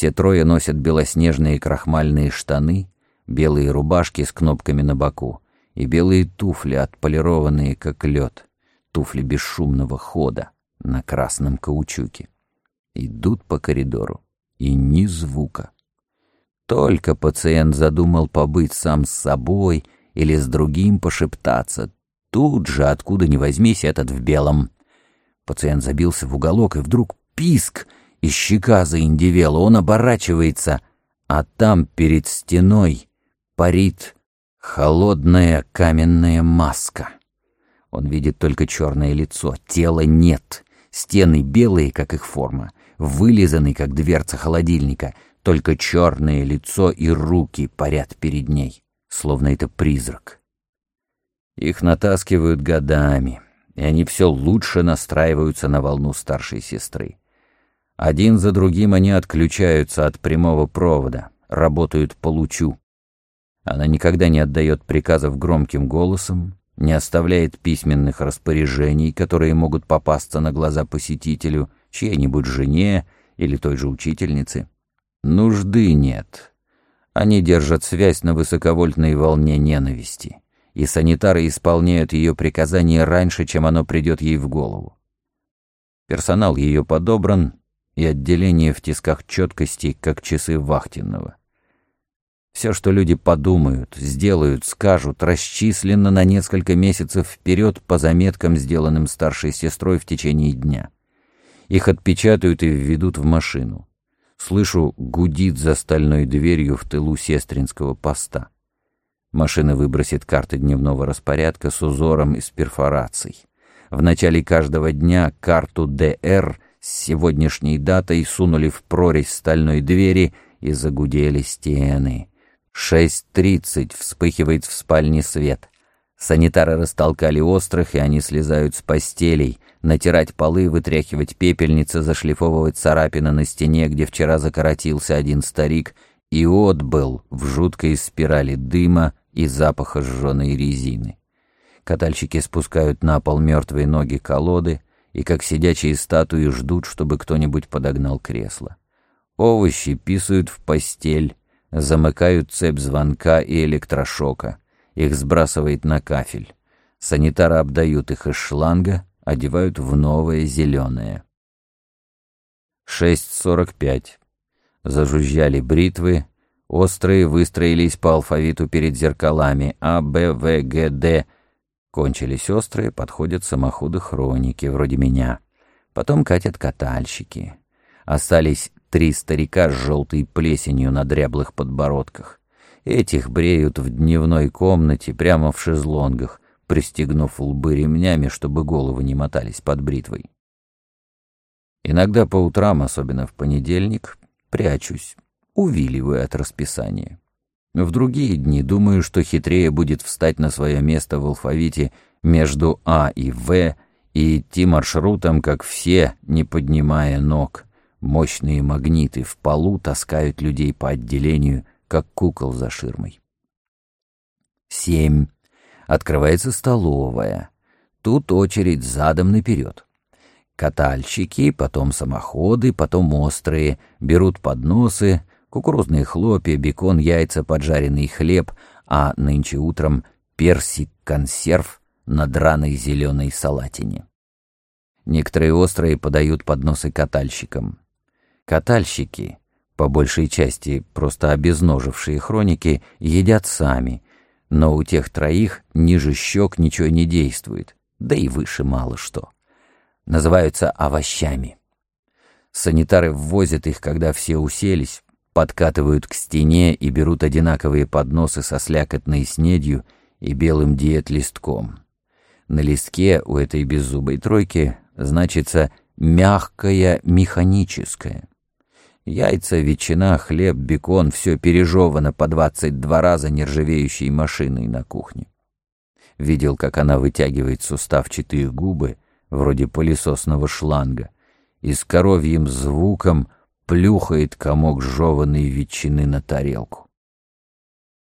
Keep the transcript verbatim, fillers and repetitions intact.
Все трое носят белоснежные крахмальные штаны, белые рубашки с кнопками на боку и белые туфли, отполированные как лед, туфли бесшумного хода на красном каучуке. Идут по коридору, и ни звука. Только пациент задумал побыть сам с собой или с другим пошептаться, тут же, откуда ни возьмись, этот в белом. Пациент забился в уголок, и вдруг писк, и щека заиндевела. Он оборачивается, а там перед стеной парит холодная каменная маска. Он видит только черное лицо, тела нет, стены белые, как их форма, вылизаны, как дверца холодильника, только черное лицо и руки парят перед ней, словно это призрак. Их натаскивают годами, и они все лучше настраиваются на волну старшей сестры. Один за другим они отключаются от прямого провода, работают по лучу. Она никогда не отдает приказов громким голосом, не оставляет письменных распоряжений, которые могут попасться на глаза посетителю, чьей-нибудь жене или той же учительнице. Нужды нет. Они держат связь на высоковольтной волне ненависти, и санитары исполняют ее приказания раньше, чем оно придет ей в голову. Персонал ее подобран, и отделение в тисках четкости, как часы вахтенного. Все, что люди подумают, сделают, скажут, расчислено на несколько месяцев вперед по заметкам, сделанным старшей сестрой в течение дня. Их отпечатают и введут в машину. Слышу, гудит за стальной дверью в тылу сестринского поста. Машина выбросит карты дневного распорядка с узором из перфораций. В начале каждого дня карту ДР с сегодняшней датой сунули в прорезь стальной двери и загудели стены. шесть тридцать вспыхивает в спальне свет. Санитары растолкали острых, и они слезают с постелей, натирать полы, вытряхивать пепельницы, зашлифовывать царапины на стене, где вчера закоротился один старик, и отбыл в жуткой спирали дыма и запаха сжженной резины. Катальщики спускают на пол мертвые ноги колоды и, как сидячие статуи, ждут, чтобы кто-нибудь подогнал кресло. Овощи писают в постель, замыкают цепь звонка и электрошока. Их сбрасывает на кафель. Санитары обдают их из шланга, одевают в новое зеленое. шесть сорок пять. Зажужжали бритвы. Острые выстроились по алфавиту перед зеркалами. А, Б, В, Г, Д. Кончились острые, подходят самоходы-хроники, вроде меня. Потом катят катальщики. Остались три старика с желтой плесенью на дряблых подбородках. Этих бреют в дневной комнате прямо в шезлонгах, пристегнув лбы ремнями, чтобы головы не мотались под бритвой. Иногда по утрам, особенно в понедельник, прячусь, увиливаю от расписания. В другие дни думаю, что хитрее будет встать на свое место в алфавите между А и В и идти маршрутом, как все, не поднимая ног. Мощные магниты в полу таскают людей по отделению, как кукол за ширмой. Семь. Открывается столовая. Тут очередь задом наперед. Катальщики, потом самоходы, потом острые, берут подносы, кукурузные хлопья, бекон, яйца, поджаренный хлеб, а нынче утром персик-консерв на драной зеленой салатине. Некоторые острые подают подносы катальщикам. Катальщики, по большей части просто обезножившие хроники, едят сами, но у тех троих ниже щек ничего не действует, да и выше мало что. Называются овощами. Санитары ввозят их, когда все уселись, подкатывают к стене и берут одинаковые подносы со слякотной снедью и белым диет-листком. На листке у этой беззубой тройки значится «мягкое механическое». Яйца, ветчина, хлеб, бекон — все пережевано по двадцать два раза нержавеющей машиной на кухне. Видел, как она вытягивает суставчатые губы, вроде пылесосного шланга, и с коровьим звуком плюхает комок жеванной ветчины на тарелку.